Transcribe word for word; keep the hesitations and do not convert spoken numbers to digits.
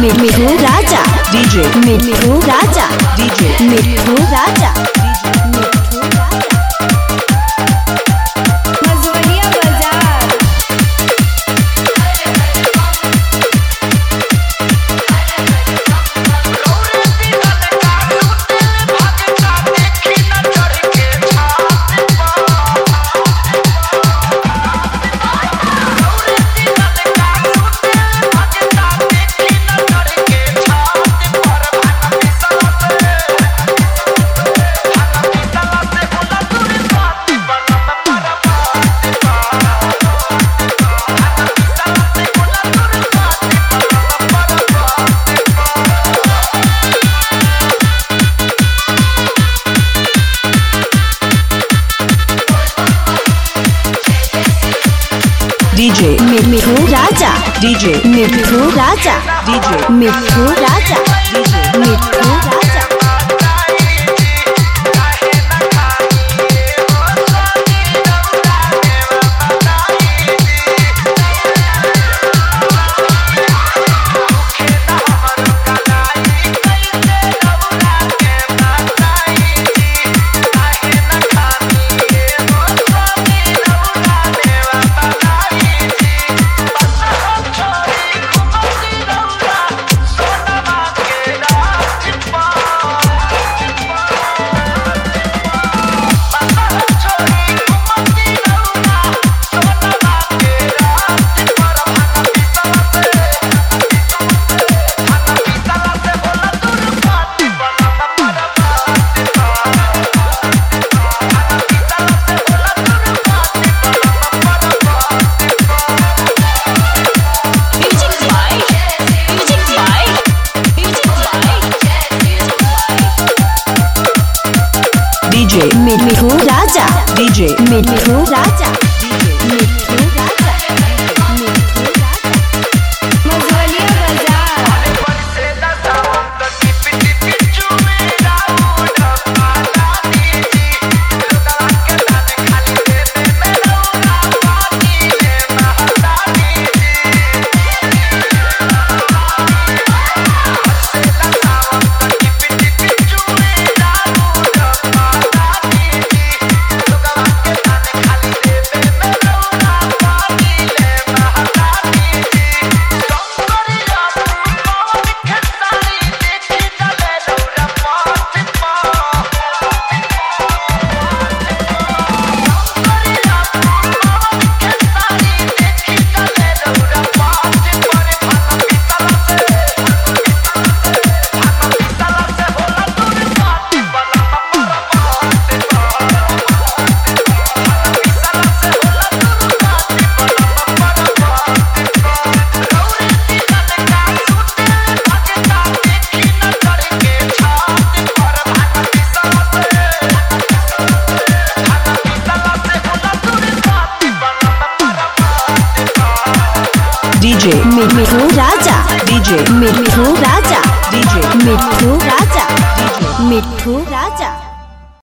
मिठू Raja DJ Mithu Raja DJ Mithu Raja Mithu Raja Majhwalia बाजार DJ Mithu Raja DJ Mithu Raja DJ Mithu Raja DJ Mithu Raja DJ Mithu Raja DJ Mithu Raja DJ Mithu Raja Mithu Raja Majhwalia बाजार DJ Mithu Raja DJ Mithu Raja DJ Mithu Raja DJ Mithu राजा।